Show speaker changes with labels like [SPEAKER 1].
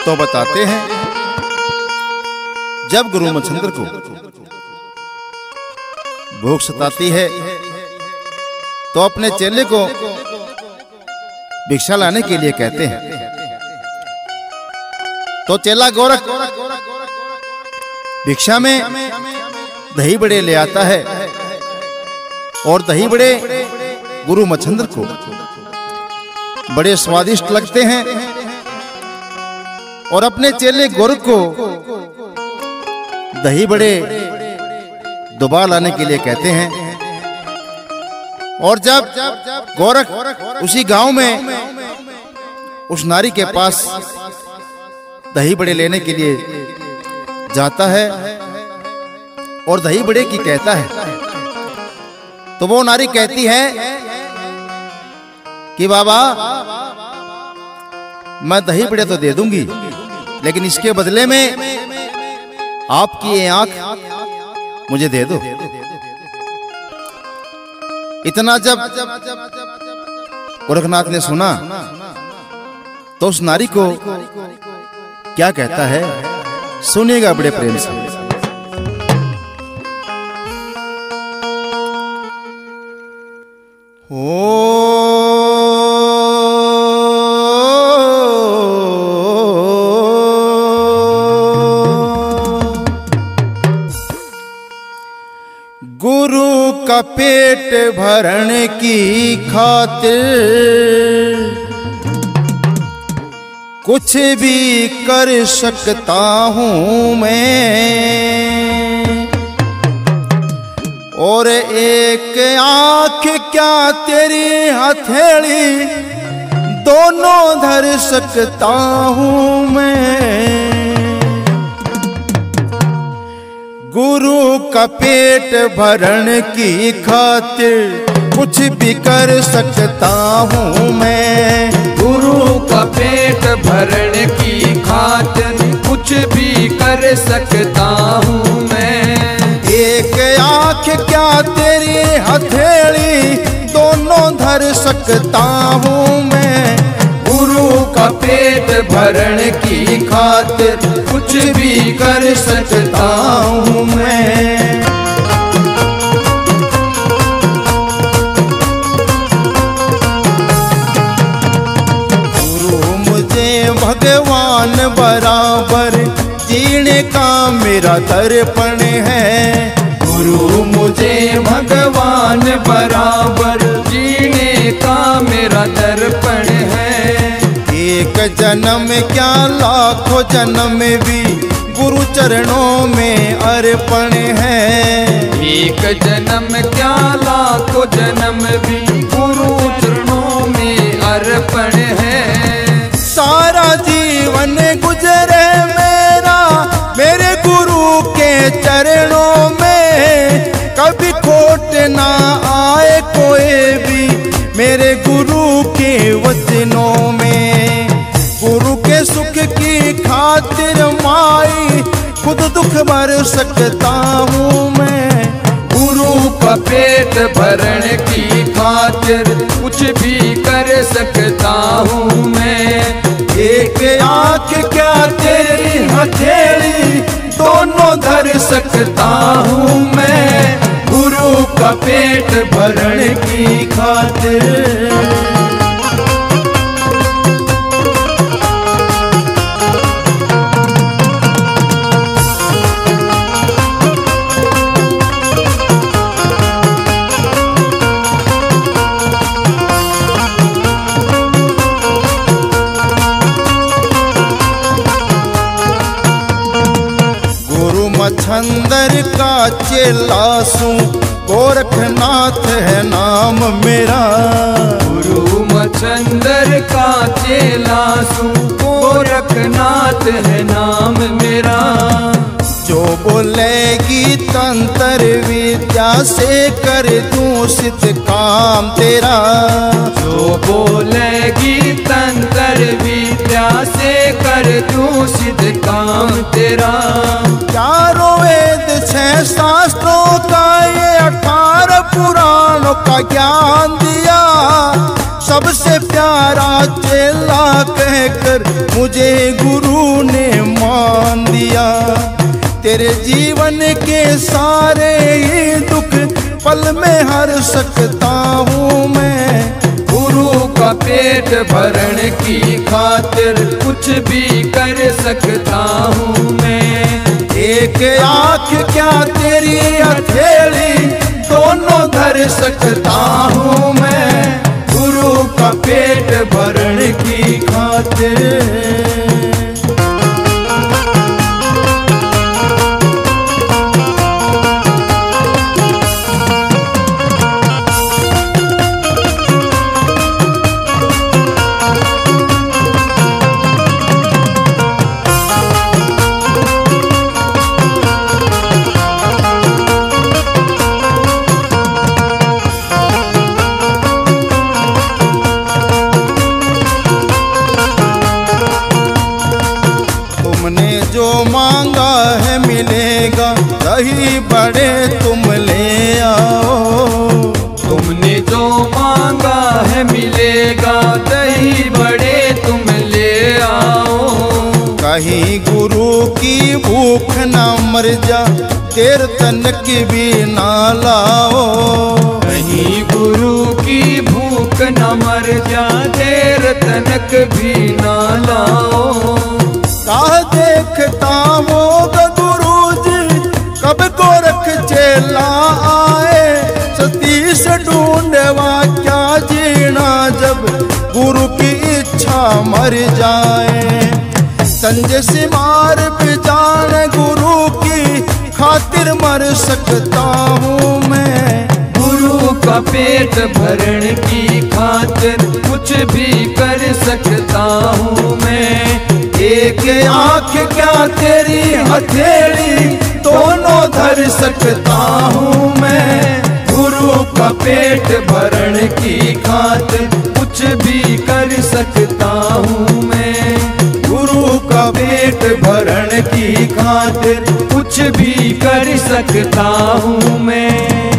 [SPEAKER 1] तो बताते हैं, जब गुरु मच्छिंद्र को भूख सताती है तो अपने चेले को भिक्षा लाने के लिए कहते हैं। तो चेला गोरख भिक्षा में दही बड़े ले आता है और दही बड़े गुरु मच्छिंद्र को बड़े स्वादिष्ट लगते हैं और अपने चेले गोरख को दही बड़े दोबारा लाने के लिए कहते हैं। और जब गोरख उसी गांव में उस नारी के पास दही बड़े लेने के लिए जाता है और दही बड़े की कहता है, तो वो नारी कहती है कि बाबा मैं दही बड़े तो दे दूंगी, लेकिन इसके बदले में आपकी ये आंख मुझे दे दो। इतना जब गोरखनाथ ने सुना तो उस नारी को क्या कहता है, सुनिएगा बड़े प्रेम से। गुरु का पेट भरण की खातिर कुछ भी कर सकता हूँ मैं, और एक आंख क्या तेरी हथेली दोनों धर सकता हूँ मैं। गुरु का पेट भरण की खातिर कुछ भी कर सकता हूँ मैं।
[SPEAKER 2] गुरु का पेट भरण की खातिर कुछ भी कर सकता हूँ मैं।
[SPEAKER 1] एक आंख क्या तेरी हथेली दोनों धर सकता हूँ मैं।
[SPEAKER 2] गुरु का पेट भरण की खातिर कुछ भी कर सकता हूँ मैं।
[SPEAKER 1] गुरु मुझे भगवान बराबर जीने का मेरा दर्पण है।
[SPEAKER 2] गुरु मुझे भगवान बराबर जीने का मेरा दर्पण है।
[SPEAKER 1] एक जन्म क्या लाखों जन्म भी गुरु चरणों में अर्पण है।
[SPEAKER 2] एक जन्म क्या लाखों जन्म भी गुरु चरणों में अर्पण है।
[SPEAKER 1] सारा जीवन गुजरे मेरा मेरे गुरु के चरणों में, कभी खोट ना आए कोई भी मेरे गुरु के वचनों में। गुरु के सुख की खातिर माई खुद दुख भर सकता हूँ मैं।
[SPEAKER 2] गुरु का पेट भरण की खातिर कुछ भी कर सकता हूँ मैं।
[SPEAKER 1] एक आंख क्या तेरी हथेली दोनों धर सकता हूँ मैं।
[SPEAKER 2] गुरु का पेट भरण की खातिर।
[SPEAKER 1] मच्छिंद्र का चेला सू गोरखनाथ है नाम मेरा।
[SPEAKER 2] गुरु मच्छिंद्र का चेला सू गोरखनाथ है नाम मेरा।
[SPEAKER 1] जो बोलेगी तंत्र विद्या से कर दूं सिद्ध काम तेरा।
[SPEAKER 2] जो बोलेगी तंत्र विद्या से कर दूं सिद्ध काम तेरा।
[SPEAKER 1] चारों वेद छह हैं शास्त्रों का ये 18 पुराणों का ज्ञान दिया। सबसे प्यारा चेला कहकर मुझे गुरु ने मान दिया। तेरे जीवन के सारे ही दुख पल में हर सकता हूँ मैं।
[SPEAKER 2] गुरु का पेट भरण की खातिर कुछ भी कर सकता हूँ मैं।
[SPEAKER 1] एक आँख क्या तेरी हथेली दोनों धर सकता हूँ मैं।
[SPEAKER 2] गुरु का पेट भरण की खातिर।
[SPEAKER 1] जो मांगा है मिलेगा, दही बड़े तुम ले आओ।
[SPEAKER 2] तुमने जो मांगा है मिलेगा, दही बड़े तुम ले आओ।
[SPEAKER 1] कहीं गुरु की भूख ना मर जा, देर तनक भी ना लाओ।
[SPEAKER 2] कहीं गुरु की भूख न मर जा, देर तनक भी ना लाओ।
[SPEAKER 1] कहा देखता होगा गुरुजी कब गोरख चेला आए। सतीश ढूंढवा क्या जीना जब गुरु की इच्छा मर जाए। संजय सिमार बिजान गुरु की खातिर मर सकता हूँ मैं।
[SPEAKER 2] गुरु का पेट भरण की खातिर कुछ भी कर सकता हूँ मैं। एक आँख क्या तेरी हथेली दोनों धर सकता हूँ मैं। गुरु का पेट भरण की खातिर कुछ भी कर सकता हूँ मैं। गुरु का पेट भरण की खातिर कुछ भी कर सकता हूँ मैं।